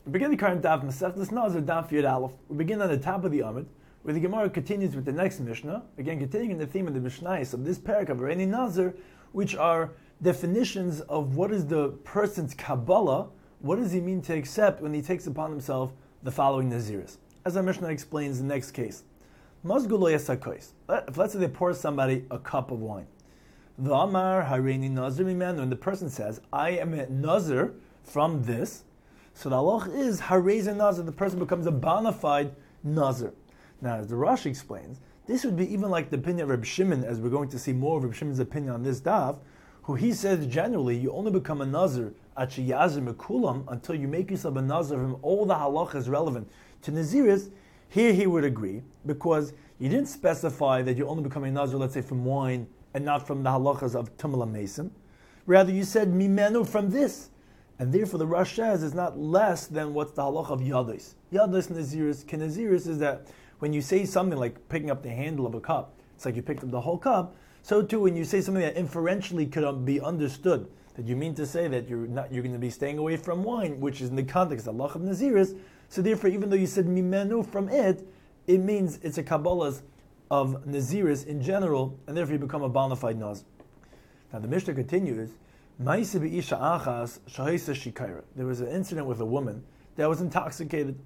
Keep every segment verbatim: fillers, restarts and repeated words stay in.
We begin the current daf Masechtas Nazir daf Yud Aleph. We begin on the top of the Amud, where the Gemara continues with the next Mishnah, again continuing the theme of the Mishnayos of this parak of Hareni Nazir, which are definitions of what is the person's Kabbalah, what does he mean to accept when he takes upon himself the following Naziris. As our Mishnah explains the next case. Mazgulo Yasakois. If let's say they pour somebody a cup of wine. The Amar Hareni Nazir Mimenu, and the person says, I am a Nazir from this. So the halach is Harezi Nazir, the person becomes a bona fide Nazir. Now, as the Rashi explains, this would be even like the opinion of Reb Shimon, as we're going to see more of Reb Shimon's opinion on this daf, who he says generally you only become a Nazir at Sheyazir Mekulam until you make yourself a Nazir from all the halachas relevant to Naziris. Here he would agree, because you didn't specify that you only become a Nazir, let's say, from wine and not from the halachas of Tumala Mason. Rather, you said Mimenu from this. And therefore the Rosh says is not less than what's the halach of Yadis. Yadis Naziris, Kenaziris is that when you say something like picking up the handle of a cup, it's like you picked up the whole cup. So too, when you say something that inferentially could be understood, that you mean to say that you're not you're going to be staying away from wine, which is in the context of halach of Naziris. So therefore, even though you said Mimenu from it, it means it's a Kabbalah's of Naziris in general, and therefore you become a bona fide Nazir. Now the Mishnah continues. There was an incident with a woman that was intoxicated.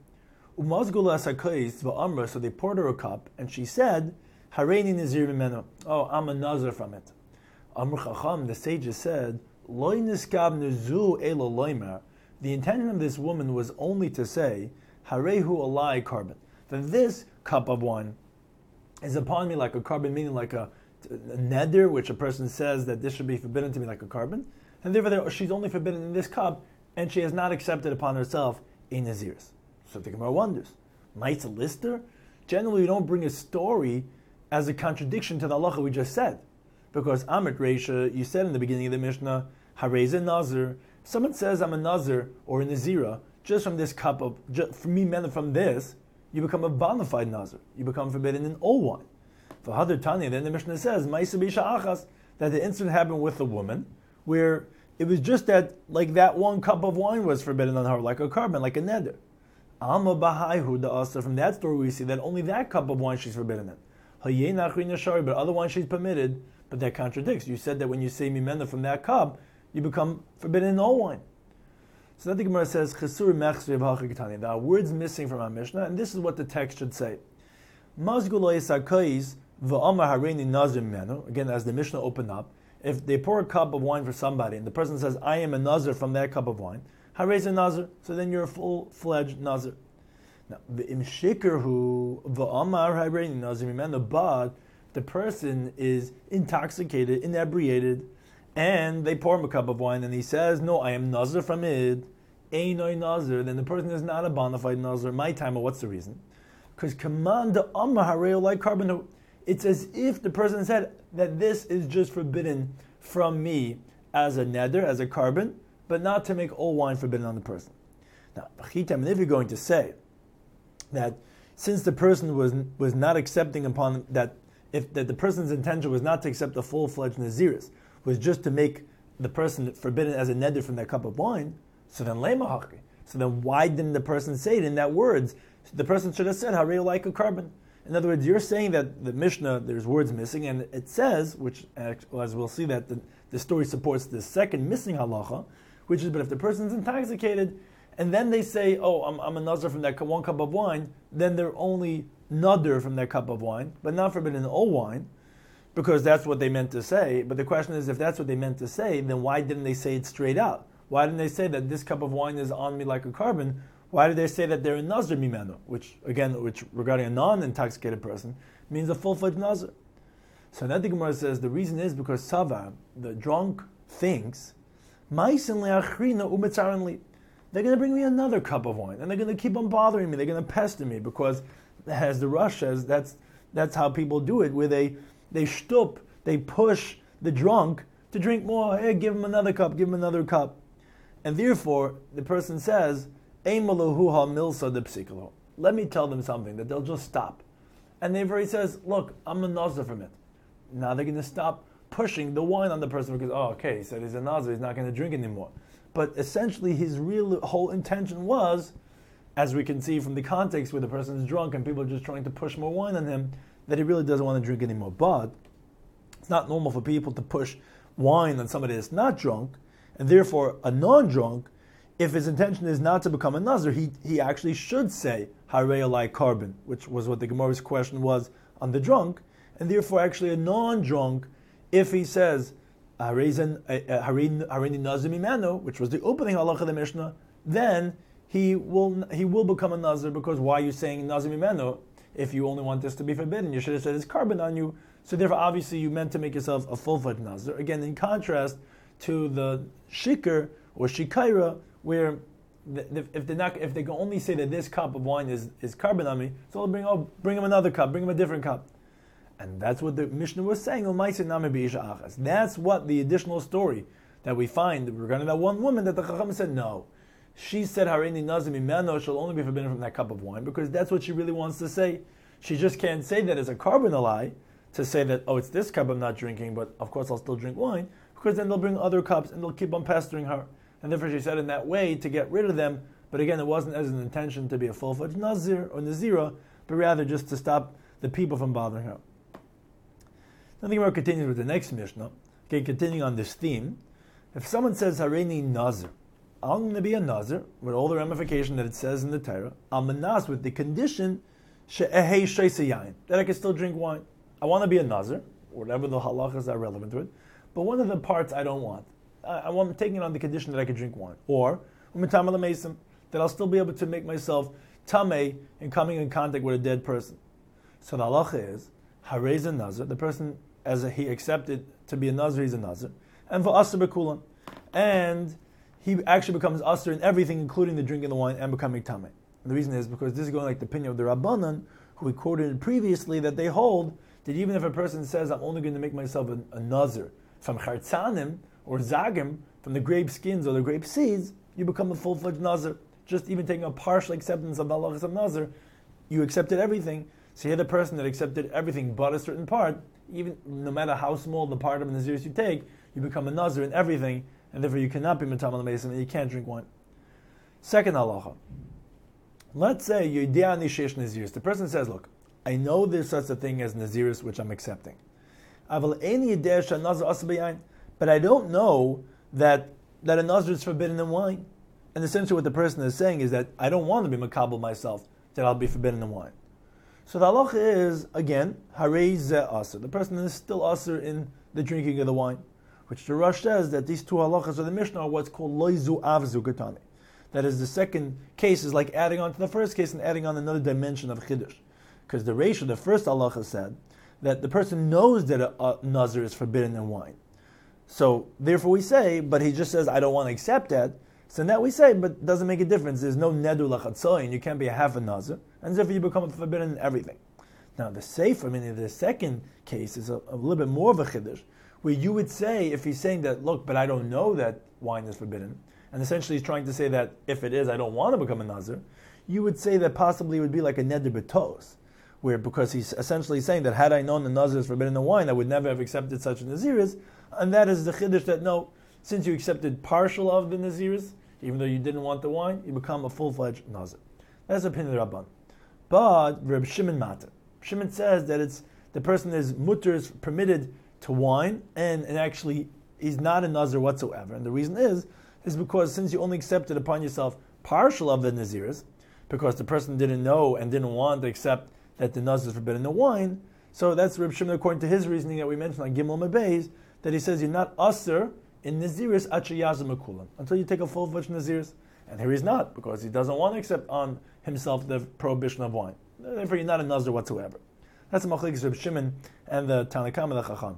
So they poured her a cup, and she said, Hareni Nazir mimeno. Oh, I'm a Nazir from it. Amr Chacham, the sages said, Loi niskab nuzu elo loimer. The intention of this woman was only to say, Harehu alai carbon. That this cup of wine is upon me like a carbon, meaning like a, a neder, which a person says that this should be forbidden to me like a carbon. And therefore she's only forbidden in this cup, and she has not accepted upon herself a Naziris. So the Gemara wonders, Maitza Lister? Generally, you don't bring a story as a contradiction to the halacha we just said. Because Amit Reisha, you said in the beginning of the Mishnah, Hareze Nazir. If someone says I'm a Nazir or a Nazira, just from this cup of, just, from me, men from this, you become a bona fide Nazir. You become forbidden in all wine. For Hadar Tanya, then the Mishnah says, Maisa Bisha Achas, that the incident happened with a woman, where it was just that, like that one cup of wine was forbidden on her, like a carbon, like a neder. Alma Bahaihu the Asa. From that story, we see that only that cup of wine she's forbidden in. But other wine she's permitted. But that contradicts. You said that when you say mimena from that cup, you become forbidden in all wine. So that the Gemara says, there are words missing from our Mishnah, and this is what the text should say. Again, as the Mishnah opened up, if they pour a cup of wine for somebody, and the person says, I am a Nazir from that cup of wine, Harez a Nazir, so then you're a full-fledged Nazir. Now, v'im shikerhu v'amar hareni Nazir mimenu, but the person is intoxicated, inebriated, and they pour him a cup of wine, and he says, no, I am Nazir from it, Einoi Nazir, then the person is not a bona fide Nazir. My time, what's the reason? Because command the amar harei like carbon. It's as if the person said that this is just forbidden from me as a neder, as a carbon, but not to make all wine forbidden on the person. Now, and if you're going to say that since the person was was not accepting upon that, if that the person's intention was not to accept a full-fledged naziris, was just to make the person forbidden as a neder from that cup of wine, so then lemahachri. So then why didn't the person say it in that words? The person should have said harei like a carbon. In other words, you're saying that the Mishnah, there's words missing, and it says, which as we'll see that the, the story supports the second missing halacha, which is, but if the person's intoxicated, and then they say, oh, I'm, I'm a nazir from that one cup of wine, then they're only nadir from that cup of wine, but not forbidden in all wine, because that's what they meant to say. But the question is, if that's what they meant to say, then why didn't they say it straight out? Why didn't they say that this cup of wine is on me like a carbon? Why did they say that they're a Nazir mimenu, which, again, which regarding a non-intoxicated person, means a full-fledged Nazir? So now the Gemara says the reason is because Sava, the drunk, thinks, they're going to bring me another cup of wine, and they're going to keep on bothering me, they're going to pester me, because as the Rush says, that's that's how people do it, where they, they shtup, they push the drunk to drink more. Hey, give him another cup, give him another cup. And therefore, the person says, let me tell them something, that they'll just stop. And therefore he says, look, I'm a Nazir from it. Now they're going to stop pushing the wine on the person because, oh, okay, he said he's a Nazir, he's not going to drink anymore. But essentially his real whole intention was as we can see from the context where the person is drunk and people are just trying to push more wine on him, that he really doesn't want to drink anymore. But it's not normal for people to push wine on somebody that's not drunk, and therefore a non-drunk, if his intention is not to become a nazir, he, he actually should say harei alai carbon, which was what the Gemara's question was on the drunk, and therefore actually a non-drunk, if he says hareini nazir mimenu, which was the opening halacha of the Mishnah, then he will he will become a nazir, because why are you saying nazir mimenu if you only want this to be forbidden? You should have said it's carbon on you. So therefore, obviously, you meant to make yourself a full-fledged nazir. Again, in contrast to the shikr or shikaira, where the, the, if they not if they can only say that this cup of wine is is carbon on me, so I'll bring oh bring him another cup, bring him a different cup, and that's what the Mishnah was saying. That's what the additional story that we find regarding that one woman that the Chacham said no. She said hareini nazir mimenu shall only be forbidden from that cup of wine, because that's what she really wants to say. She just can't say that as a carbon alai, to say that, oh, it's this cup I'm not drinking, but of course I'll still drink wine, because then they'll bring other cups and they'll keep on pestering her. And therefore she said in that way to get rid of them, but again, it wasn't as an intention to be a full-fledged nazir or nazira, but rather just to stop the people from bothering her. Now the Gemara continues with the next Mishnah, okay, continuing on this theme. If someone says, hareini nazir, I'm going to be a nazir, with all the ramification that it says in the Torah, I'm a nazir with the condition she'ehei sheisei yain, that I can still drink wine. I want to be a nazir, whatever the halachas are relevant to it, but one of the parts I don't want. I, I want taking it on the condition that I can drink wine. Or, that I'll still be able to make myself tamei in coming in contact with a dead person. So the halacha is, harei a nazir, the person, as a, he accepted to be a nazir, he's a nazir, and for asr bekulan, and he actually becomes asr in everything, including the drinking the wine and becoming tamei. The reason is because this is going like the opinion of the Rabbanan, who we quoted previously, that they hold that even if a person says, I'm only going to make myself a, a nazir from chartzanim or zagim, from the grape skins or the grape seeds, you become a full-fledged nazir. Just even taking a partial acceptance of the halachas of nazir, you accepted everything. So here the person that accepted everything but a certain part, even no matter how small the part of the naziris you take, you become a nazir in everything, and therefore you cannot be metam al mason and you can't drink wine. Second halacha. Let's say you're de'ani sheish naziris. The person says, look, I know there's such a thing as naziris, which I'm accepting. But I don't know that, that a nazir is forbidden in wine. And essentially what the person is saying is that I don't want to be makabel myself, that I'll be forbidden in wine. So the halacha is, again, harei zeh aser. The person is still aser in the drinking of the wine. Which the Rosh says that these two halachas of the Mishnah are what's called loizu avzu gatani. That is, the second case is like adding on to the first case and adding on another dimension of chiddush. Because the ratio, the first halacha said that the person knows that a, a nazir is forbidden in wine. So therefore we say, but he just says, I don't want to accept that. So now we say, but it doesn't make a difference. There's no nedu lachatzoin. You can't be a half a nazir, and therefore you become forbidden in everything. Now the sefer, I mean, the second case is a, a little bit more of a chiddush, where you would say, if he's saying that, look, but I don't know that wine is forbidden, and essentially he's trying to say that if it is, I don't want to become a nazir, you would say that possibly it would be like a neder b'tos, where because he's essentially saying that had I known the nazir is forbidden in wine, I would never have accepted such a naziris, and that is the chiddush that no, since you accepted partial of the naziris, even though you didn't want the wine, you become a full-fledged nazir. That's the opinion of Rabban. But Reb Shimon Matter, Shimon says that it's the person is mutter, is permitted to wine, and, and actually he's not a nazir whatsoever. And the reason is, is because since you only accepted upon yourself partial of the naziris, because the person didn't know and didn't want to accept that the nazir is forbidden in wine, so that's Reb Shimon according to his reasoning that we mentioned on Gimel Mebeis, that he says you're not asr in naziris achayazim akulam until you take a full-fledged naziris, and here he's not because he doesn't want to accept on himself the prohibition of wine. Therefore, you're not a nazir whatsoever. That's the machlekes Reb Shimon and the Tanna Kamma the Chacham.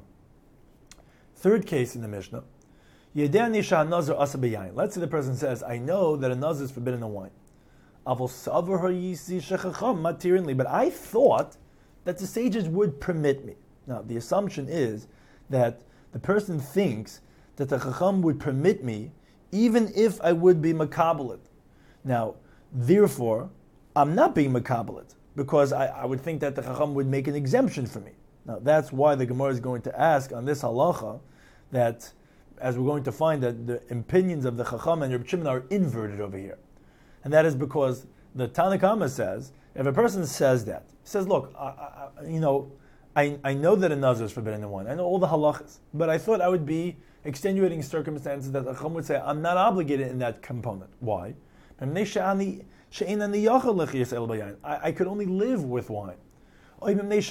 Third case in the Mishnah, Yedei nisha nazir asa b'yayin. Let's say the person says, I know that a nazir is forbidden in wine. Avol savar hayisi shechacham matirinli, but I thought that the sages would permit me. Now, the assumption is that the person thinks that the Chacham would permit me, even if I would be makabelit. Now, therefore, I'm not being makabelit, because I, I would think that the Chacham would make an exemption for me. Now, that's why the Gemara is going to ask on this halacha that, as we're going to find, that the opinions of the Chacham and Reb Shimon are inverted over here. And that is because the Tanna Kama says, if a person says that, he says, look, I, I, you know, I, I know that a nazar is forbidden in wine. I know all the halachas, but I thought I would be extenuating circumstances that a chum would say, I'm not obligated in that component. Why? I, I could only live with wine. I,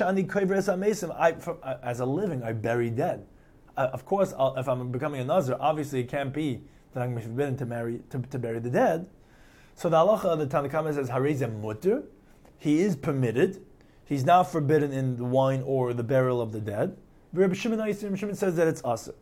for, as a living, I bury dead. Uh, of course, I'll, if I'm becoming a nazar, obviously it can't be that I'm forbidden to marry to, to bury the dead. So the halacha of the Tanna Kama says, Harezem mutter, he is permitted. He's not forbidden in the wine or the burial of the dead. Rabbi Shimon, Rabbi Shimon says that it's asur.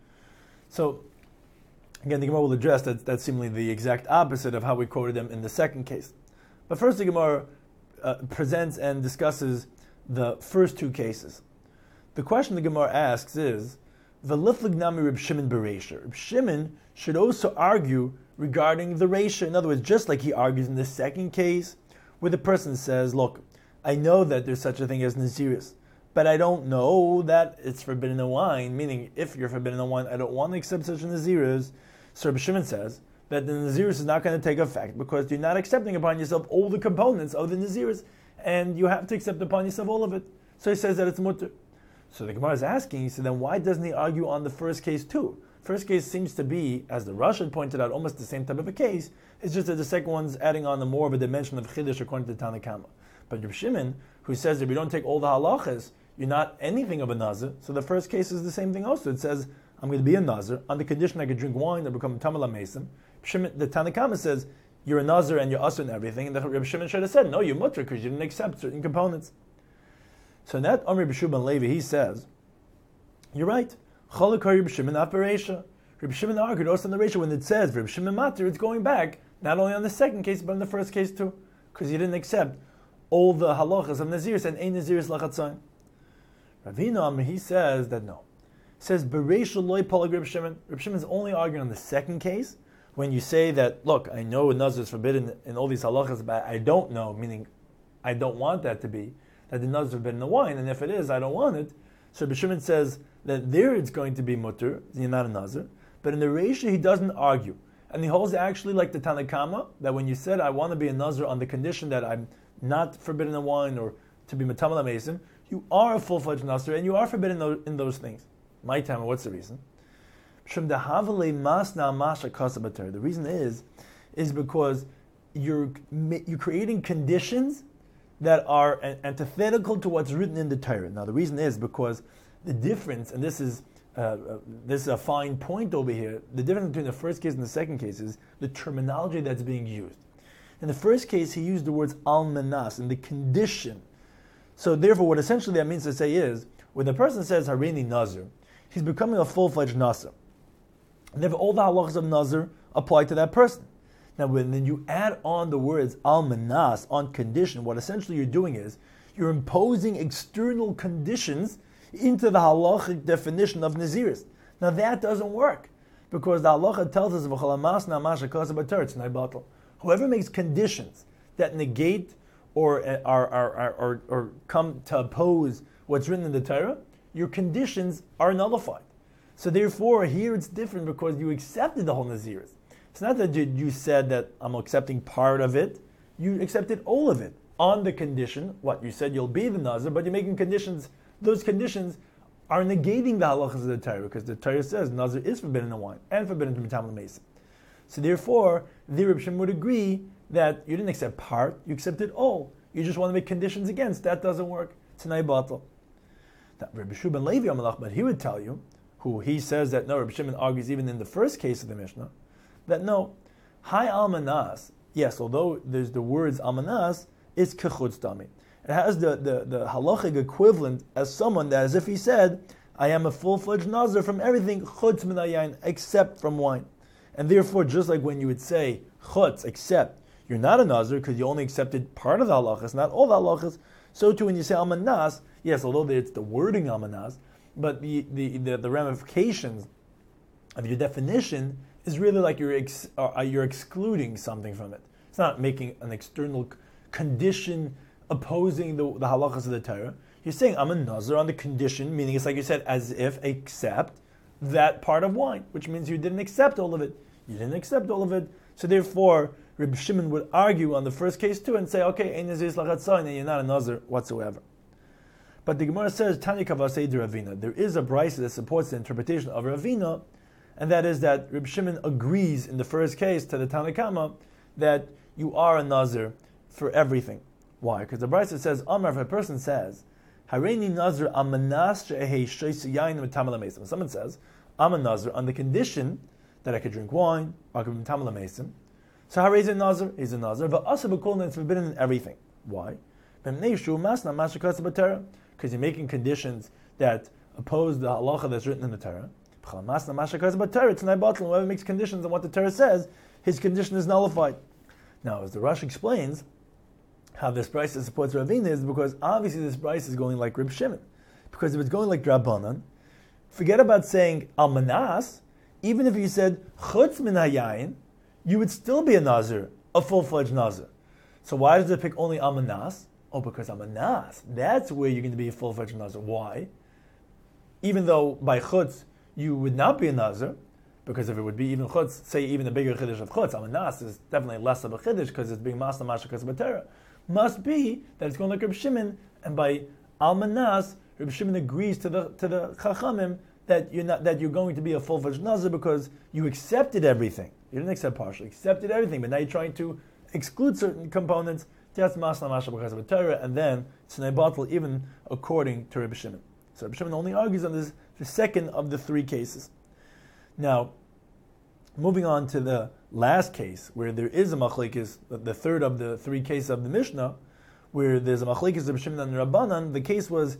So, again, the Gemara will address that that's seemingly the exact opposite of how we quoted them in the second case. But first, the Gemara uh, presents and discusses the first two cases. The question the Gemara asks is, V'liflig nami Reb Shimon bereisha. Reb Shimon should also argue regarding the reisha. In other words, just like he argues in the second case, where the person says, look, I know that there's such a thing as Naziris, but I don't know that it's forbidden in wine, meaning if you're forbidden in wine, I don't want to accept such a Naziris. So Reb Shimon says that the Naziris is not going to take effect because you're not accepting upon yourself all the components of the Naziris, and you have to accept upon yourself all of it. So he says that it's mutter. So the Gemara is asking, so then why doesn't he argue on the first case too? First case seems to be, as the Rashid pointed out, almost the same type of a case. It's just that the second one's adding on the more of a dimension of Chiddush according to Tanna Kama. But Reb Shimon, who says that if you don't take all the halachas, you're not anything of a nazir. So the first case is the same thing also. It says, I'm going to be a nazir on the condition I could drink wine and become tamala mason. The Tanna Kama says, you're a nazir and you're asur and everything. And the Reb Shimon should have said, no, you're mutter because you didn't accept certain components. So in that Amri B'Shu ben Levi, he says, you're right. Cholak Reb Shimon aperesha. Reb Shimon argued also in the ratio when it says Reb Shimon matter, it's going back not only on the second case but on the first case too, because he didn't accept all the halachas of Naziris and ein Naziris lachatzayin. Ravina, he says that no. He says bereisha loy polag Reb Shimon. Reb Shimon is only arguing on the second case when you say that, look, I know a nazir is forbidden in all these halachas, but I don't know, meaning I don't want that to be, that the nazir is forbidden in the wine, and if it is, I don't want it. So Reb Shimon says that there it's going to be mutter, you're not a nazir, but in the reisha he doesn't argue. And he holds actually like the Tanna Kama, that when you said, I want to be a nazir on the condition that I'm not forbidden in wine or to be metamal mason, you are a full-fledged nazir and you are forbidden in those things. My time, what's the reason? The reason is, is because you're you're creating conditions that are antithetical to what's written in the Torah. Now the reason is because the difference, and this is uh, uh, this is a fine point over here, the difference between the first case and the second case is the terminology that's being used. In the first case, he used the words al manas, in the condition. So therefore, what essentially that means to say is, when the person says Harini Nazir, he's becoming a full-fledged Nazir. And therefore, all the halachas of Nazir apply to that person. Now, when then you add on the words al manas, on condition, what essentially you're doing is, you're imposing external conditions into the halachic definition of Naziris. Now that doesn't work, because the halacha tells us, whoever makes conditions that negate or are, are, are, are, or come to oppose what's written in the Torah, your conditions are nullified. So therefore, here it's different because you accepted the whole Naziris. It's not that you, you said that I'm accepting part of it, you accepted all of it on the condition, what you said you'll be the Nazir, but you're making conditions. Those conditions are negating the halachas of the Torah, because the Torah says Nazir is forbidden in wine and forbidden to be tamil mason. So therefore, the Reb Shimon would agree that you didn't accept part, you accepted all. You just want to make conditions against. That doesn't work. It's an batal. Reb Shu ben Levi Amalach, but he would tell you, who he says that no, Reb Shimon argues even in the first case of the Mishnah, that no, Hai Almanas, yes, although there's the words Almanas, it's kechutz dami. It has the, the, the halachic equivalent as someone that, as if he said, I am a full-fledged nazir from everything chutz min hayayin, except from wine. And therefore, just like when you would say chutz, except, you're not a nazir because you only accepted part of the halachas, not all the halachas, so too when you say almanas, yes, although it's the wording almanas, but the, the, the, the ramifications of your definition is really like you're ex, uh, you're excluding something from it. It's not making an external condition opposing the, the halachas of the Torah. You're saying, I'm a nazir on the condition, meaning it's like you said, as if, accept that part of wine, which means you didn't accept all of it. You didn't accept all of it, so therefore, Reb Shimon would argue on the first case too and say, okay, ein nazir lachatzayin, and you're not a nazir whatsoever. But the Gemara says, Tanya Kavasei de Ravina. There is a brisa that supports the interpretation of Ravina, and that is that Reb Shimon agrees in the first case to the Tanna Kama that you are a nazir for everything. Why? Because the brisa says, Amar, if a person says, Hareini nazir amanas she'ehei shoyse yayin v'tamel hamesim. Someone says, I'm a nazir on the condition that I could drink wine, or I could be v'tamel hamesim. So how is a nazir? He's a nazir, but also b'kol it's forbidden in everything. Why? Because you're making conditions that oppose the halacha that's written in the Torah. Whoever makes conditions on what the Torah says, his condition is nullified. Now, as the Rosh explains, how this brisa supports Ravina is because obviously this brisa is going like Reb Shimon. Because if it's going like Rabbanan, forget about saying almanas. Even if you said chutz min hayayin, you would still be a nazir, a full-fledged nazir. So why does it pick only almanas? Oh, because almanas, that's where you're going to be a full-fledged nazir. Why? Even though by chutz you would not be a nazir, because if it would be even chutz, say even a bigger chiddush of chutz, almanas is definitely less of a chiddush because it's being masna mashakas b'tera. Must be that it's going like Reb Shimon, and by almanas, Reb Shimon agrees to the to the chachamim that you're not that you're going to be a full-fledged nazir because you accepted everything. You didn't accept partially, accepted everything, but now you're trying to exclude certain components. That's masna mashakas b'tera, and then it's batal even according to Reb Shimon. So Reb Shimon only argues on this the second of the three cases. Now, moving on to the last case, where there is a machlekes, the third of the three cases of the Mishnah, where there's a machlekes of Shimon and Rabbanan, the case was,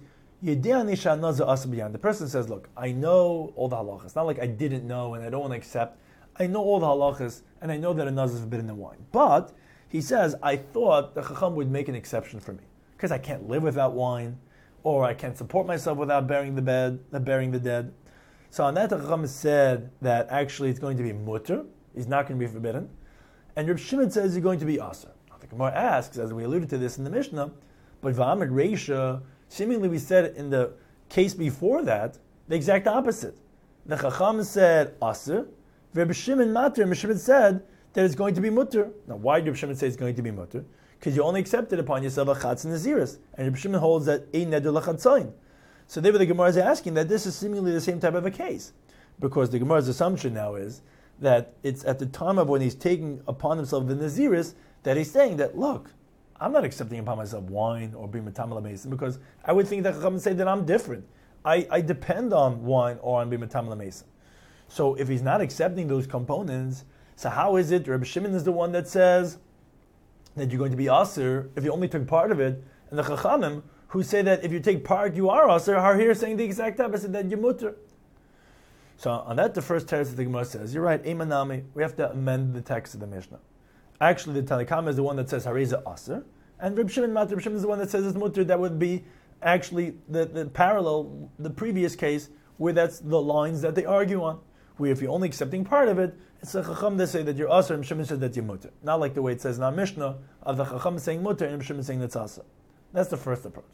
the person says, look, I know all the halachas. It's not like I didn't know and I don't want to accept. I know all the halachas, and I know that a nazir is forbidden in wine. But, he says, I thought the chacham would make an exception for me, because I can't live without wine, or I can't support myself without burying the bed, uh, burying the dead. So on that, the Chacham said that actually it's going to be mutter, he's not going to be forbidden, and Reb Shimon says he's going to be aser. Now the Gemara asks, as we alluded to this in the Mishnah, but V'amid Reisha, seemingly we said in the case before that, the exact opposite. The Chacham said aser, Reb Shimon matter, and Reb Shimon said that it's going to be mutter. Now why did Reb Shimon say it's going to be mutter? Because you only accepted upon yourself a chatz and a ziris, and Reb Shimon holds that ein neder lachatzayin. So therefore the Gemara is asking that this is seemingly the same type of a case, because the Gemara's assumption now is that it's at the time of when he's taking upon himself the naziris that he's saying that, look, I'm not accepting upon myself wine or being metamel mason, because I would think that Chacham would say that I'm different. I, I depend on wine or on being metamel mason. So if he's not accepting those components, so how is it Reb Shimon is the one that says that you're going to be aser if you only took part of it, and the Chachamim who say that if you take part you are aser are here saying the exact opposite, that you're mutter. So on that, the first teretz of the Gemara says, you're right, Eimanami, we have to amend the text of the Mishnah. Actually, the Tanna Kama is the one that says hareza aser, and Reb Shimon Matar Reb Shimon is the one that says it's mutter. That would be actually the, the parallel, the previous case, where that's the lines that they argue on. Where if you're only accepting part of it, it's the Chacham that say that you're aser, and Reb Shimon says that you're mutter. Not like the way it says in our Mishnah of the Chacham saying mutter and Reb Shimon saying that's aser. That's the first approach.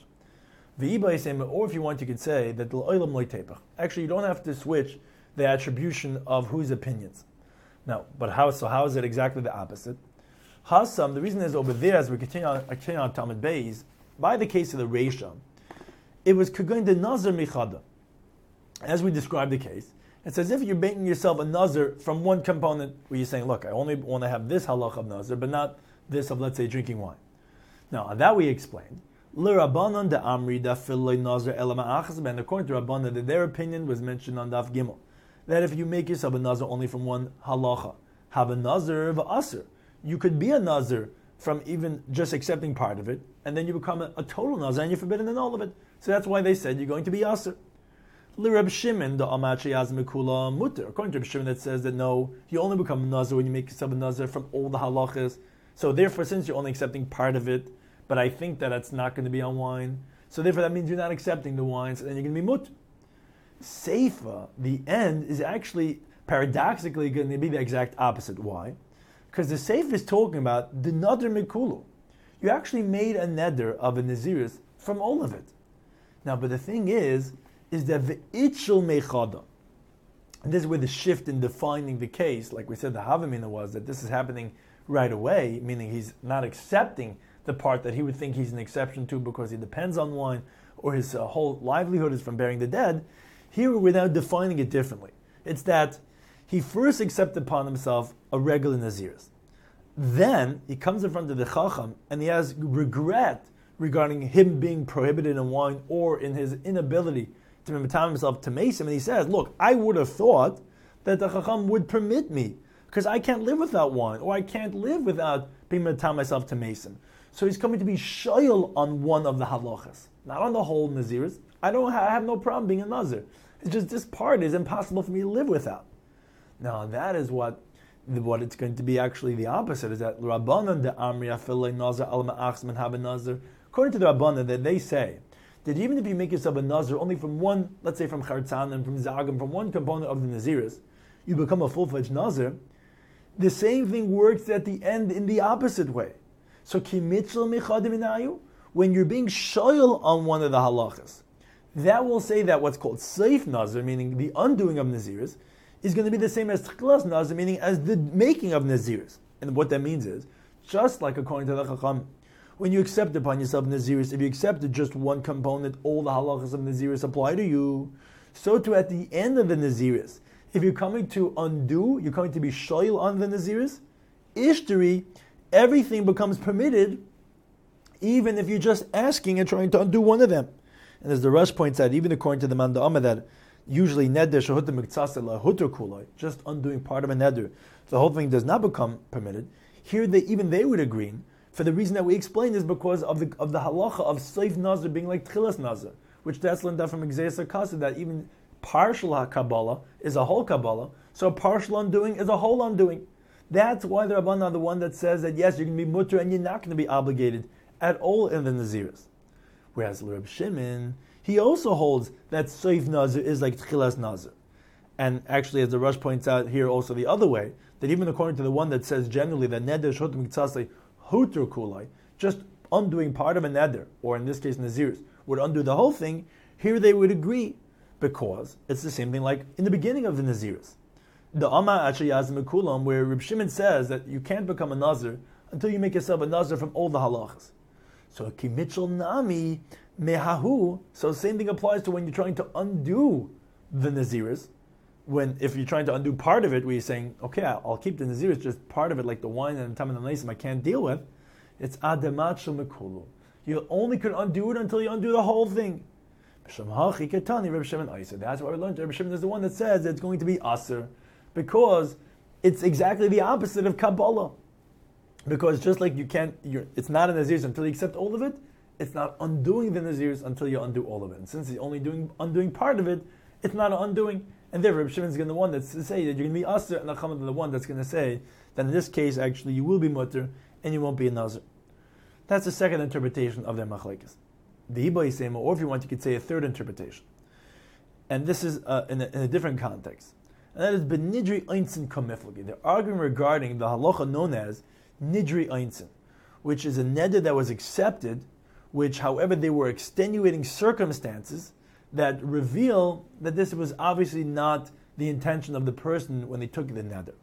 Or if you want, you could say that l'olam lo tepach. Actually, you don't have to switch the attribution of whose opinions. Now, but how? So how is it exactly the opposite? Hasam, the reason is over there, as we continue on, continue on Talmud Beis, by the case of the Reisha, it was kagoin de nazar michada. As we described the case, it's as if you're making yourself a nazar from one component, where you're saying, look, I only want to have this halach of nazar, but not this of, let's say, drinking wine. Now, on that we explained, L'Rabbanan de Amri da Filoi Nazar Elama Achas, and according to Rabbanan, that their opinion was mentioned on Daf Gimel, that if you make yourself a nazar only from one halacha, have a nazar of aser. You could be a nazar from even just accepting part of it, and then you become a, a total nazar, and you're forbidden in all of it. So that's why they said you're going to be aser. L'Reb Shimon da Amachi Azmekula Mutter. According to Reb Shimon, that says that no, you only become a nazar when you make yourself a nazar from all the halachas. So therefore, since you're only accepting part of it, but I think that it's not going to be on wine, so therefore that means you're not accepting the wine, so then you're going to be mutter. Seifa, the end, is actually paradoxically going to be the exact opposite. Why? Because the Seifa is talking about the Nadr Mikulu. You actually made a neder of a Naziris from all of it. Now, but the thing is, is that the Itchel Mechada, and this is where the shift in defining the case, like we said, the Havamina was that this is happening right away, meaning he's not accepting the part that he would think he's an exception to because he depends on wine or his uh, whole livelihood is from burying the dead. Here we're now defining it differently. It's that he first accepted upon himself a regular Naziris. Then he comes in front of the Chacham and he has regret regarding him being prohibited in wine or in his inability to metam himself to Mason. And he says, look, I would have thought that the Chacham would permit me because I can't live without wine or I can't live without being metam myself to Mason. So he's coming to be shoyal on one of the halachas, not on the whole Naziris. I don't have, I have no problem being a Nazir. It's just this part is impossible for me to live without. Now that is what what it's going to be actually the opposite, is that Rabbanan de Amri Afilei Nazir al Ma'achs Men Haben Nazir. According to the Rabbanan, that they say that even if you make yourself a Nazir only from one, let's say from Chartzan and from Zagam, from one component of the Naziris, you become a full-fledged Nazir. The same thing works at the end in the opposite way. So ki mitchel mechadim inayu, when you're being shoyal on one of the halachas, that will say that what's called seif nazir, meaning the undoing of naziris, is going to be the same as tchilas nazir, meaning as the making of naziris. And what that means is, just like according to the Chacham, when you accept upon yourself naziris, if you accepted just one component, all the halachas of naziris apply to you. So too at the end of the naziris, if you're coming to undo, you're coming to be shoyal on the naziris, ishtari, everything becomes permitted, even if you're just asking and trying to undo one of them. And as the Rush points out, even according to the Manda Amma, that usually neder shehuta miktsasela huter kulai, just undoing part of a neder, the whole thing does not become permitted. Here, they, even they would agree, for the reason that we explained is because of the of the halacha of seif nazir being like tchilas nazir, which that's learned out from Exeis HaKasa, that even partial Kabbalah is a whole Kabbalah, so partial undoing is a whole undoing. That's why the Rabbanan are the one that says that yes, you're going to be mutter and you're not going to be obligated at all in the Naziris. Whereas Reb Shimon, he also holds that Seif Nazir is like Tchilas Nazir. And actually, as the Rush points out here also the other way, that even according to the one that says generally that Neder Shot Miktsasei Hutur Kulai, just undoing part of a Neder, or in this case Naziris, would undo the whole thing, here they would agree, because it's the same thing like in the beginning of the Naziris. The Amma actually Yazim Kulam, where Reb Shimon says that you can't become a Nazir until you make yourself a Nazir from all the halachas. So Ki Mitchell Nami Mehahu, so same thing applies to when you're trying to undo the Naziris. When if you're trying to undo part of it, where you're saying, okay, I'll keep the Naziris, just part of it, like the wine and the tam and the nasim I can't deal with, it's Ademachel Mekulu. You only could undo it until you undo the whole thing. That's why we learned Reb Shimon is the one that says it's going to be Aser, because it's exactly the opposite of Kabbalah. Because just like you can't, you're, it's not a Naziris until you accept all of it, it's not undoing the Naziris until you undo all of it. And since he's only doing undoing part of it, it's not an undoing. And therefore, Reb Shimon is going to the one that's to say that you're going to be Aser, and Nachman is the one that's going to say that in this case, actually, you will be Mutter, and you won't be a Nazir. That's the second interpretation of their Machlekes. The Iba Yisema, or if you want, you could say a third interpretation. And this is uh, in, a, in a different context. And that is Benidri Einzin Kamiflagi. They're arguing regarding the halacha known as Nidri Einzin, which is a neder that was accepted, which, however, there were extenuating circumstances that reveal that this was obviously not the intention of the person when they took the neder.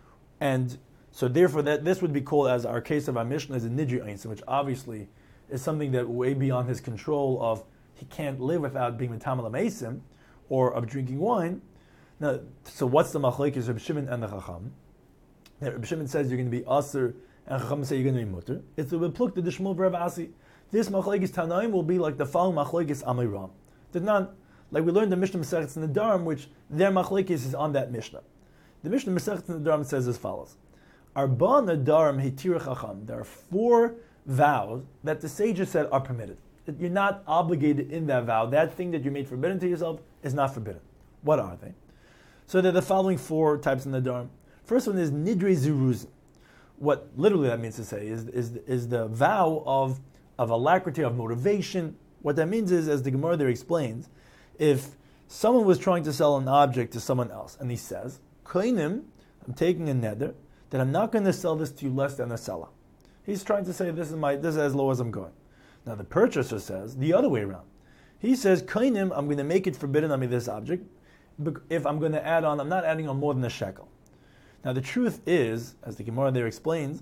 And so therefore that this would be called, as our case of our Mishnah, is a Nidri Einzin, which obviously is something that way beyond his control of he can't live without being Metamal Amesim or of drinking wine. Now, so what's the machlekes Reb Shimon and the Chacham? That Reb Shimon says you're going to be Aser, and Chacham say you're going to be Mutter. It's the Repluk the Shmuel Rav Asi. This machlekes Tanaim will be like the following machlekes Amiram. Did not, like we learned the Mishnah Masechet in the Dharm, which their machlekes is on that Mishnah. The Mishnah Masechet in the Dharm says as follows: Arba Nadarim Hitir Chacham. There are four vows that the sages said are permitted. That you're not obligated in that vow. That thing that you made forbidden to yourself is not forbidden. What are they? So there are the following four types in the Dharm. First one is Nidri Ziruzin. What literally that means to say is, is, is the vow of, of alacrity, of motivation. What that means is, as the Gemara there explains, if someone was trying to sell an object to someone else, and he says, Kainim, I'm taking a neder, that I'm not going to sell this to you less than a selah. He's trying to say, this is my this is as low as I'm going. Now the purchaser says, the other way around. He says, Kainim, I'm going to make it forbidden on me this object, if I'm going to add on, I'm not adding on more than a shekel. Now the truth is, as the Gemara there explains,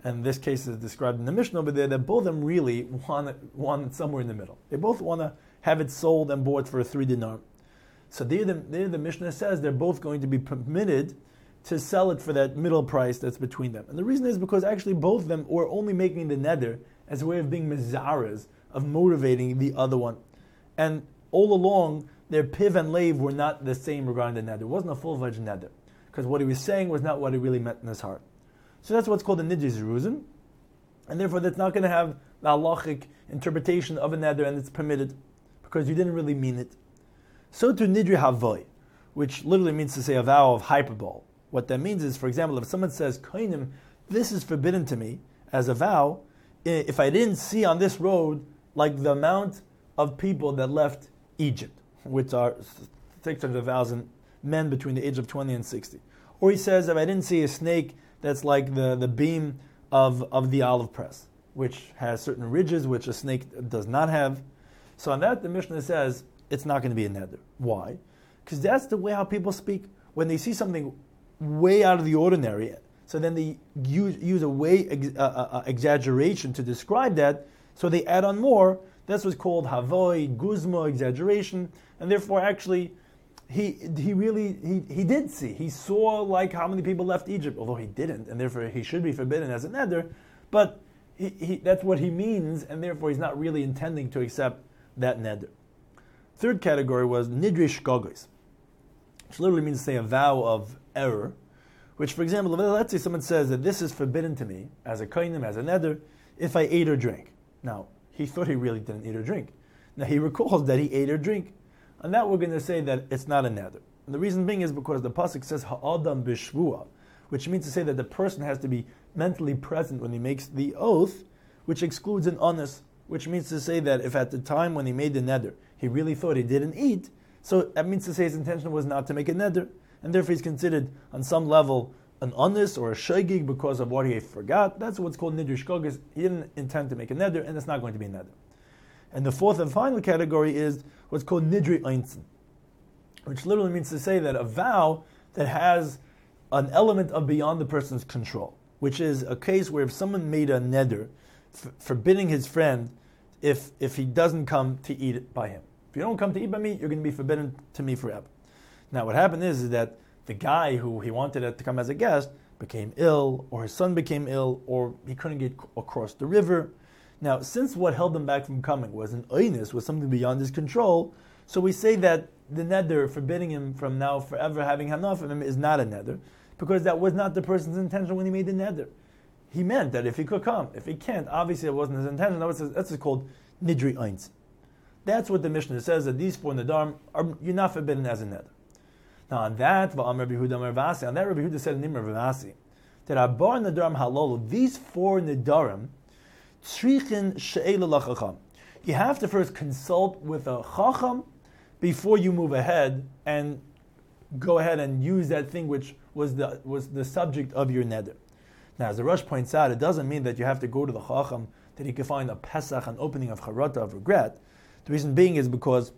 and this case is described in the Mishnah over there, that both of them really want it, want it somewhere in the middle. They both want to have it sold and bought for a three dinar. So there the, there the Mishnah says they're both going to be permitted to sell it for that middle price that's between them. And the reason is because actually both of them were only making the neder as a way of being mezaras, of motivating the other one. And all along, their piv and lave were not the same regarding the neder. It wasn't a full-fledged neder, because what he was saying was not what he really meant in his heart. So that's what's called a nidri zeruzin, and therefore that's not going to have the halachic interpretation of a neder, and it's permitted, because you didn't really mean it. So to nidri havoy, which literally means to say a vow of hyperbole. What that means is, for example, if someone says, Koinim, this is forbidden to me, as a vow, if I didn't see on this road, like the amount of people that left Egypt, which are six hundred thousand men between the age of twenty and sixty. Or he says, if I didn't see a snake that's like the, the beam of, of the olive press, which has certain ridges, which a snake does not have. So on that, the Mishnah says, it's not going to be a neder. Why? Because that's the way how people speak. When they see something way out of the ordinary, so then they use, use a way ex, uh, uh, exaggeration to describe that, so they add on more. That's what's called havoy, guzma, exaggeration, and therefore actually he he really he, he did see. He saw like how many people left Egypt, although he didn't, and therefore he should be forbidden as a neder, but he, he, that's what he means, and therefore he's not really intending to accept that neder. Third category was nidri shkogos, which literally means to say a vow of error, which, for example, let's say someone says that this is forbidden to me as a koinim, as a neder, if I ate or drank. Now, he thought he really didn't eat or drink. Now, he recalls that he ate or drink. And that we're going to say that it's not a neder. And the reason being is because the pasuk says ha'adam b'shvua, which means to say that the person has to be mentally present when he makes the oath, which excludes an honest, which means to say that if at the time when he made the neder, he really thought he didn't eat, so that means to say his intention was not to make a neder, and therefore he's considered on some level an honest or a shaygig because of what he forgot. That's what's called nidri shkogos. He didn't intend to make a neder, and it's not going to be a neder. And the fourth and final category is what's called nidri einzin, which literally means to say that a vow that has an element of beyond the person's control, which is a case where if someone made a neder f- forbidding his friend if if he doesn't come to eat it by him. If you don't come to eat by me, you're going to be forbidden to me forever. Now what happened is, is that the guy who he wanted to come as a guest became ill, or his son became ill, or he couldn't get across the river. Now, since what held him back from coming was an oinus, was something beyond his control, so we say that the neder forbidding him from now forever having hanaf of him is not a neder, because that was not the person's intention when he made the neder. He meant that if he could come. If he can't, obviously it wasn't his intention. That's what's called nidri eins. That's what the Mishnah says, that these four nedarim are, you're not forbidden as a neder. Now on that, on that Rabbi Yehuda said in Nimr Ravasi, that Abar nedarim halolu, these four nedarim, tzrichin she'ela lachacham. You have to first consult with a chacham before you move ahead and go ahead and use that thing which was the was the subject of your neder. Now, as the Rosh points out, it doesn't mean that you have to go to the chacham that he can find a pesach, an opening of charata, of regret. The reason being is because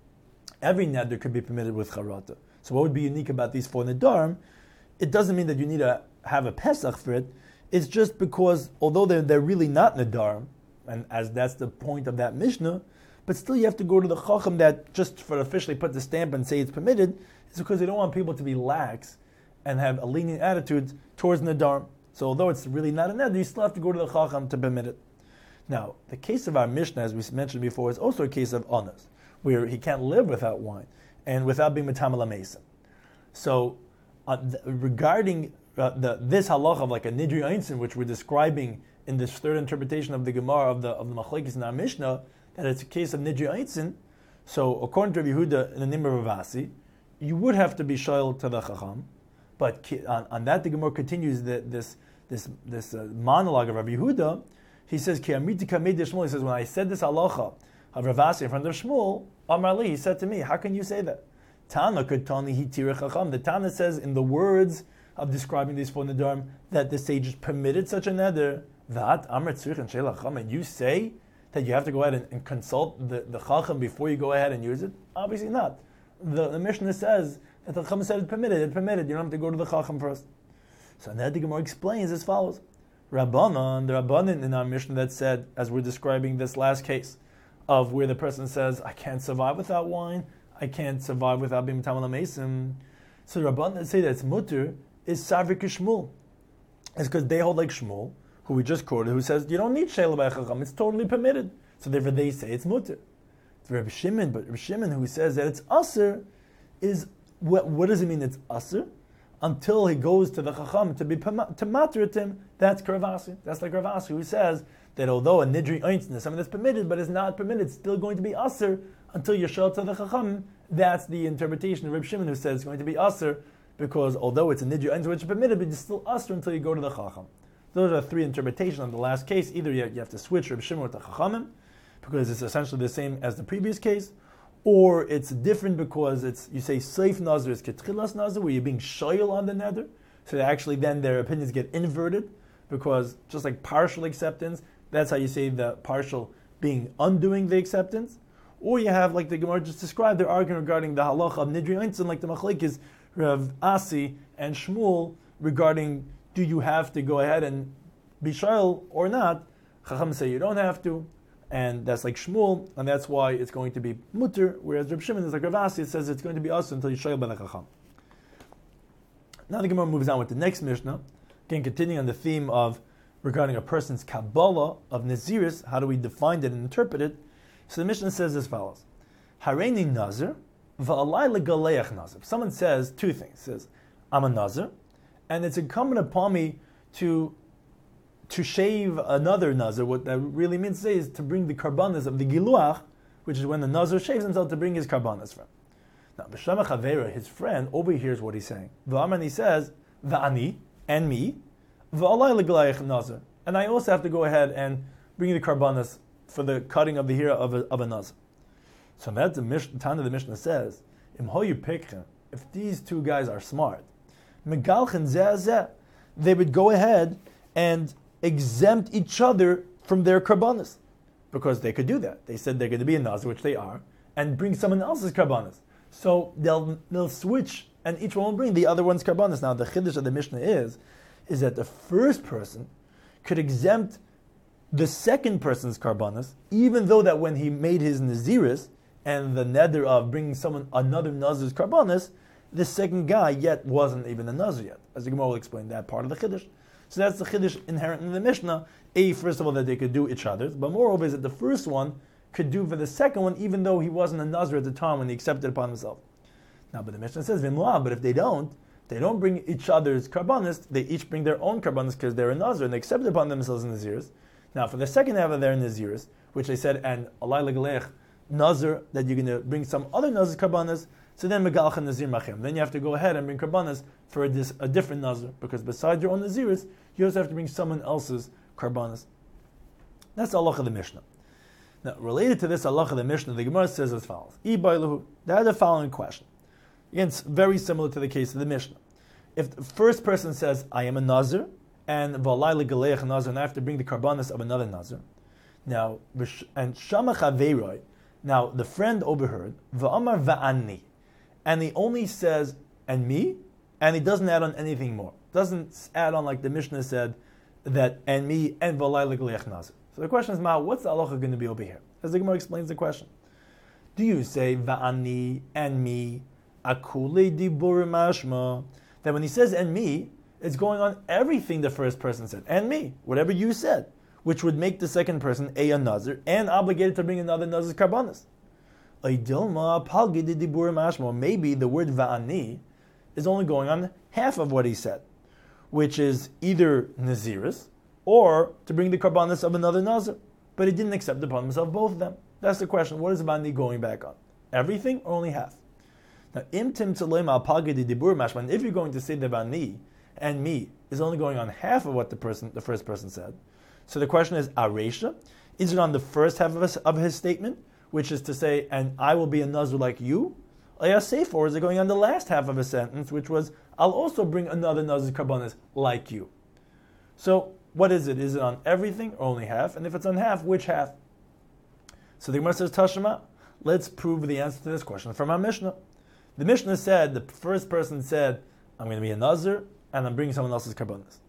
every neder could be permitted with charata. So what would be unique about these four nedarim? It doesn't mean that you need to have a pesach for it. It's just because, although they're, they're really not nedarim, and as that's the point of that Mishnah, but still you have to go to the chacham that just for officially put the stamp and say it's permitted. It's because they don't want people to be lax and have a lenient attitude towards nedarim. So although it's really not a neder, you still have to go to the chacham to permit it. Now, the case of our Mishnah, as we mentioned before, is also a case of onas, where he can't live without wine and without being metamal mason. So, uh, th- regarding uh, the, this halacha of like a nidri einzin, which we're describing in this third interpretation of the Gemara of the of the machlekes in our Mishnah, that it's a case of nidri einzin. So, according to Rabbi Yehuda in the Nimr Ravasi, you would have to be shoyl to the chacham, but on, on that the Gemara continues that this this this uh, monologue of Rabbi Yehuda. He says, Ki amriti kamei de Shmuel. He says, when I said this halacha of Ravasi in front of Shmuel, Amar li, he said to me, how can you say that? Tana ketani hi tirei chacham. The Tana says in the words of describing these four nedarim that the sages permitted such a neder. That Amar tzrichin shel chacham. And you say that you have to go ahead and, and consult the, the chacham before you go ahead and use it? Obviously not. The, the Mishnah says that the chacham said it's permitted. It's permitted. You don't have to go to the chacham first. So now the Gemara explains as follows. Rabbanan, the Rabbanan in our Mishnah that said, as we're describing this last case, of where the person says, I can't survive without wine, I can't survive without being Tamal Mesim. So the Rabbanan that say that it's mutter is Savrik Shmuel. It's because they hold like Shmuel, who we just quoted, who says, you don't need Sheila by Chacham, it's totally permitted. So therefore they say it's mutter. It's Rabbi Shimon, but Rabbi Shimon who says that it's Aser, is, what, what does it mean it's Aser? Until he goes to the Chacham to be to matter him, that's Karavasi. That's like Karavasi who says that although a Nidri Einstein is something that's permitted, but is not permitted, it's still going to be Aser until you show to the Chacham. That's the interpretation of Rabbi Shimon who says it's going to be Aser, because although it's a Nidri Einstein which is permitted, but it's still Aser until you go to the Chacham. Those are three interpretations on the last case. Either you have to switch Rabbi Shimon with the Chachamim, because it's essentially the same as the previous case, or it's different because it's you say Seif Nazir is Ketchilas Nazir, where you're being shoyal on the neder, so actually then their opinions get inverted, because just like partial acceptance, that's how you say the partial being undoing the acceptance. Or you have, like the Gemara just described, they're arguing regarding the halacha of Nidri Einstein, like the Machlek is Rav Asi and Shmuel, regarding do you have to go ahead and be shoyal or not. Chacham say you don't have to, and that's like Shmuel, and that's why it's going to be mutter, whereas Reb Shimon is like Rav Asi, it says it's going to be us until you shoyal by the Chacham. Now the Gemara moves on with the next Mishnah, again continuing on the theme of regarding a person's Kabbalah of Naziris, how do we define it and interpret it? So the Mishnah says as follows: Hareini Nazir, va'alai legaleach Nazir. Someone says two things. Says, I'm a Nazir, and it's incumbent upon me to to shave another Nazir. What that really means to say is to bring the karbanas of the Giluach, which is when the Nazir shaves himself to bring his karbanas from. Now, B'Shama Chavera, his friend, overhears what he's saying. V'amar, he says, V'ani, and me, v'alai legaleach Nazir. And I also have to go ahead and bring the karbanas for the cutting of the hair of a, of a Nazir. So that's the Mishnah, Tana the Mishnah says, Im hoyu pekchen, if these two guys are smart, megalchen zeh zeh, they would go ahead and exempt each other from their karbanas, because they could do that. They said they're going to be a Nazir, which they are, and bring someone else's karbanas. So they'll they'll switch, and each one will bring the other one's karbanas. Now the chiddush of the Mishnah is, is that the first person could exempt the second person's karbanas, even though that when he made his naziris and the neder of bringing someone another nazir's karbanas, the second guy yet wasn't even a nazir yet. As the Gemara will explain that part of the chiddush. So that's the chiddush inherent in the Mishnah. A, first of all, that they could do each other's, but moreover is that the first one could do for the second one, even though he wasn't a nazir at the time when he accepted it upon himself. Now, but the Mishnah says v'imla, but if they don't, they don't bring each other's karbanas. They each bring their own karbanas because they're a nazir and they accept it upon themselves in naziris. Now, for the second half of their naziris, which they said and alai legalech nazir, that you're going to bring some other nazir karbanas. So then megalcha nazir machem. Then you have to go ahead and bring karbanas for a, dis, a different nazir, because besides your own naziris, you also have to bring someone else's karbanas. That's the halacha of the Mishnah. Now, related to this halacha of the Mishnah, the Gemara says as follows: Ibailahu. They had the following question. Again, it's very similar to the case of the Mishnah. If the first person says, "I am a nazir," and v'alai legaleich nazir, and I have to bring the karbanas of another nazir. Now, and shama chaveiroi. Now, the friend overheard v'amar va'ani, and he only says "and me," and he doesn't add on anything more. Doesn't add on like the Mishnah said that "and me" and v'alai legaleich nazir. So the question is, Ma, what's the halacha going to be over here? As the Gemara explains the question, do you say va'ani and me akule dibur mashma, that when he says "and me," it's going on everything the first person said, and me, whatever you said, which would make the second person a, a nazir and obligated to bring another nazir's karbanas. Maybe the word va'ani is only going on half of what he said, which is either naziris or to bring the karbanas of another nazir, but he didn't accept upon himself both of them. That's the question. What is va'ani going back on? Everything or only half? Now, im tim tzaleim al pagidi dibur mashman. If you're going to say the va'ani and me is only going on half of what the person, the first person said, so the question is, aresha, is it on the first half of his, of his statement, which is to say, and I will be a nazir like you? Or is it going on the last half of his sentence, which was, I'll also bring another nazir karbanas like you? So what is it? Is it on everything or only half? And if it's on half, which half? So the Gemara says, Tashema, let's prove the answer to this question from our Mishnah. The Mishnah said, the first person said, I'm going to be a nazir, and I'm bringing someone else's karbanas.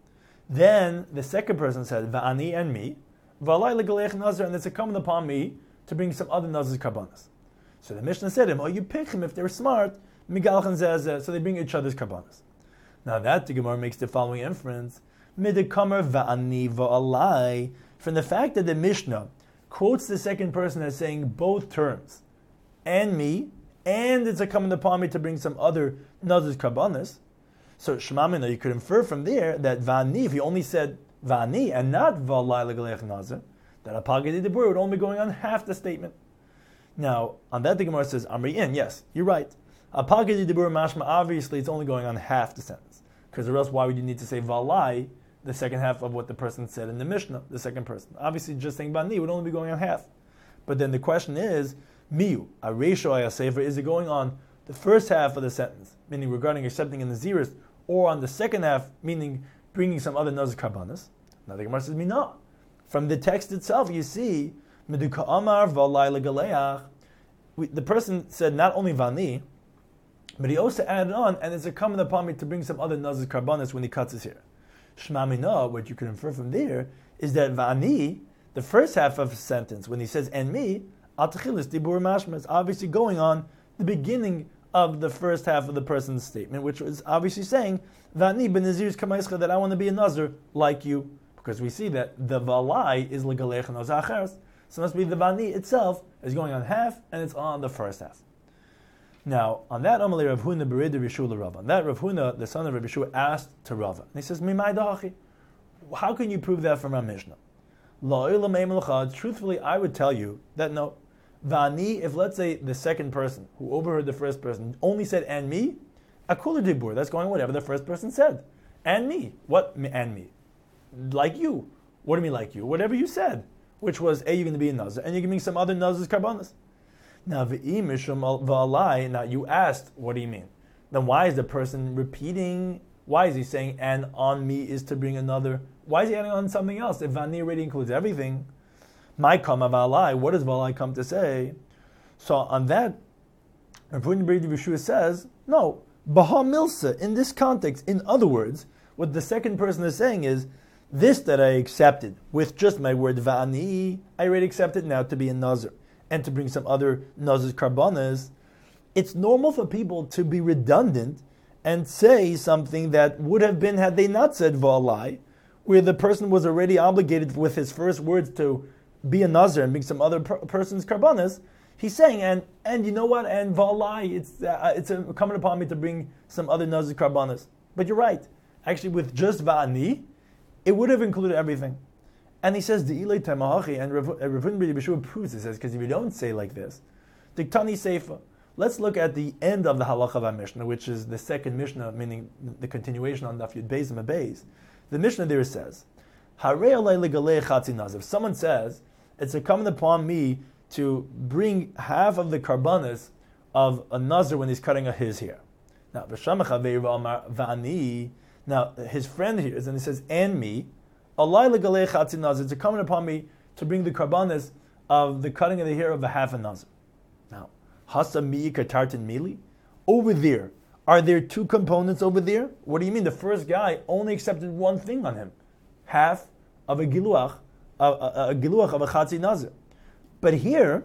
Then the second person said, Va'ani and me, V'alai legalech nazar, and it's incumbent upon me to bring some other nazar's karbanas. So the Mishnah said to him, oh, you pick him if they're smart, migalchan zezeh, so they bring each other's karbanas. Now that the Gemara makes the following inference, midikamer va'ani va'alai, from the fact that the Mishnah quotes the second person as saying both terms, and me, and it's incumbent upon me to bring some other nazar's karbanas. So Shemamina, you could infer from there that va'ani, if he only said va'ani and not va'alai legalech nazar, that apagadi dibur would only be going on half the statement. Now, on that the Gemara says, Amri in, yes, you're right. Apagadi dibur mashma, obviously it's only going on half the sentence. Because or else why would you need to say va'alai, the second half of what the person said in the Mishnah, the second person? Obviously just saying va'ani would only be going on half. But then the question is, miyu, a ratio ayasefer, is it going on the first half of the sentence, meaning regarding accepting in the zirus, or on the second half, meaning bringing some other nazar karbanas? Now the Gemara says, mina. From the text itself, you see, meduka amar v'alai legaleach. The person said not only vani, but he also added on, and it's incumbent upon me to bring some other nazar karbanas when he cuts his hair. Shema mina, what you can infer from there, is that vani, the first half of the sentence, when he says and me, atachilis dibur mashma, is obviously going on the beginning of the first half of the person's statement, which was obviously saying, vani ben nazir's kamaischa, that I want to be a nazar like you. Because we see that the valai is legalech nazar acheres, so it must be the vani itself is going on half, and it's on the first half. Now, on that Amalei Rav Huna berid Rav Yeshua Rava. On that Rav Huna, the son of Rav Yeshua, asked to Rava, and he says, "Mimai dahachi? How can you prove that from our Mishnah?" Truthfully, I would tell you that no, vani. If let's say the second person who overheard the first person only said "and me," akula dibur, that's going whatever the first person said, and me. What and me? Like you. What do you mean like you? Whatever you said, which was a you're going to be a nazar, and you're giving some other nazar's karbanas. Now, v'alai, now you asked, what do you mean? Then why is the person repeating? Why is he saying, and on me is to bring another? Why is he adding on something else? If vani already includes everything, my kama v'alai, what does v'alai come to say? So on that, Rav Huna berid Rav Yeshua says, no, baha milsa, in this context, in other words, what the second person is saying is, this that I accepted, with just my word va'ani, I already accepted now to be a nazar, and to bring some other nazar's karbanas. It's normal for people to be redundant and say something that would have been had they not said va'alai, where the person was already obligated with his first words to be a nazar and bring some other per- person's karbanas. He's saying, and and you know what, and va'alai, it's uh, it's incumbent upon me to bring some other nazar's karbanas. But you're right, actually with just va'ani, it would have included everything. And he says, the Ilay Tamahachi, and Rav Huna berid Rav Yeshua proves it, says, because if you don't say like this, Diktani Seifa. Let's look at the end of the halacha of our Mishnah, which is the second Mishnah, meaning the continuation on Daf Yud Beis and Beis. The Mishnah there says, Harei alei legalei chatzi nazar. If someone says, it's incumbent upon me to bring half of the karbanas of a nazar when he's cutting his hair. Now, V'shamach havei amar va'ani. Now, his friend here is, and he says, and me, alai legalei chatzi nazar. It's incumbent upon me to bring the karbanas of the cutting of the hair of a half a nazar. Now, hasa mi katartin mili. Over there, are there two components over there? What do you mean? The first guy only accepted one thing on him, half of a giluach, a, a, a giluach of a chatzi nazar. But here,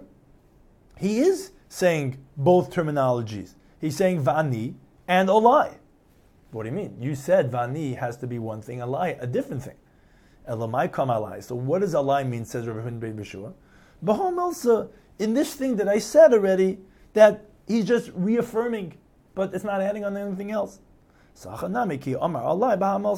he is saying both terminologies. He's saying vani and olai. What do you mean? You said vani has to be one thing, alai a different thing. Elamai kam alai. So what does alai mean? Says Rav Huna berid Rav Yeshua. Baham elsa, in this thing that I said already, that he's just reaffirming, but it's not adding on anything else. So therefore Rav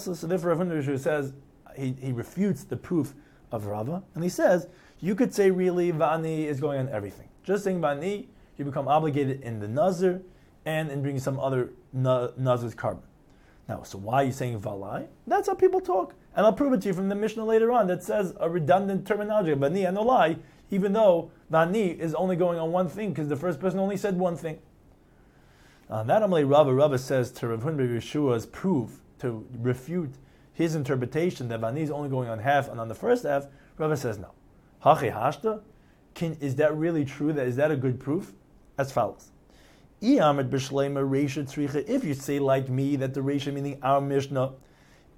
Huna says, he, he refutes the proof of Rava, and he says, you could say really vani is going on everything. Just saying vani, you become obligated in the nazar and in bringing some other na- nazar's carbon. Now, so why are you saying valai? That's how people talk. And I'll prove it to you from the Mishnah later on that says a redundant terminology, vani and olai, even though vani is only going on one thing because the first person only said one thing. Uh, that Amalei Rava, Rava says to Rav Huna berid Rav Yeshua's proof, to refute his interpretation that vani is only going on half and on the first half, Rava says no. Hachi hashta? Can, is that really true? That is that a good proof? As follows. If you say like me that the Reisha, meaning our Mishnah,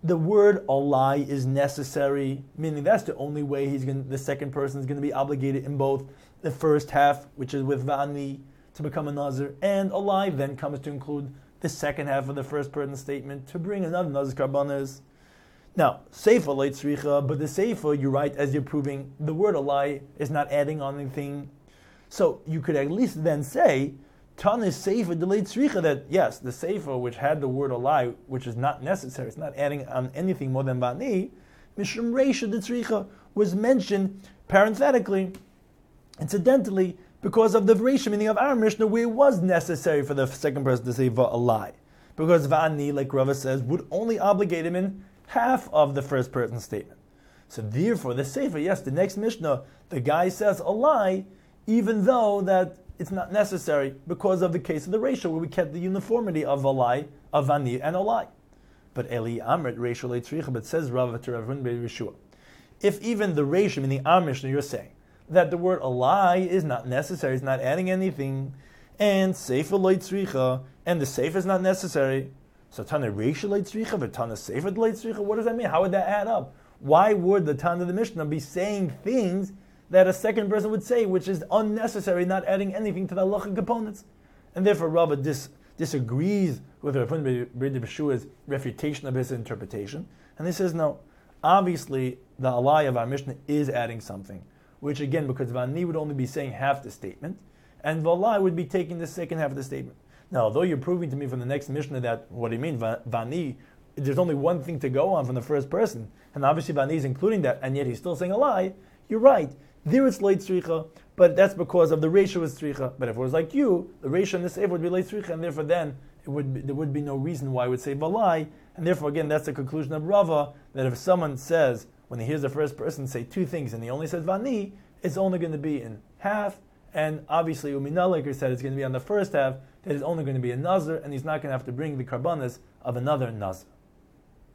the word alai is necessary, meaning that's the only way he's going. The second person is going to be obligated in both the first half, which is with vani, to become a nazir, and alai then comes to include the second half of the first person statement to bring another nazir karbanas. Now, seifa leit tzricha, but the seifa, you're right, as you're proving, the word alai is not adding on anything. So you could at least then say, Tanis seifa deleit tzricha, that yes, the seifa which had the word alai, which is not necessary, it's not adding on anything more than vani, mishum reisha de tzricha, was mentioned parenthetically, incidentally, because of the reisha meaning of our Mishnah, where it was necessary for the second person to say va'alai. Because vani, like Rava says, would only obligate him in half of the first person statement. So therefore, the Sefer, yes, the next Mishnah, the guy says a lie, even though that it's not necessary because of the case of the ratio where we kept the uniformity of a lie, of vani, and a lie. But Eli Amrit ratio leitzricha, but says Rav to Rav Huna Yeshua, if even the ratio in the Am Mishnah you're saying that the word a lie is not necessary, it's not adding anything, and Sefer leitzricha, and the Sefer is not necessary. So Tana Reisha Leitzricha, but Tana Sefer Leitzricha, what does that mean? How would that add up? Why would the Tana of the Mishnah be saying things that a second person would say, which is unnecessary, not adding anything to the halachic components? And therefore Rava dis, disagrees with Rav Huna Yeshua's refutation of his interpretation. And he says, no, obviously the alai of our Mishnah is adding something, which again, because Vani would only be saying half the statement, and Valai would be taking the second half of the statement. Now, although you're proving to me from the next Mishnah that, what do you mean, Vani, there's only one thing to go on from the first person, and obviously Vani is including that, and yet he's still saying a lie, you're right. There it's late tzricha, but that's because of the ratio is tzricha. But if it was like you, the ratio in the sefer would be late tzricha, and therefore then it would be, there would be no reason why I would say valai, and therefore again that's the conclusion of Rava, that if someone says, when he hears the first person say two things, and he only says Vani, it's only going to be in half, and obviously Uminalaker said it's going to be on the first half, that is only going to be a nazar, and he's not going to have to bring the karbanas of another nazar.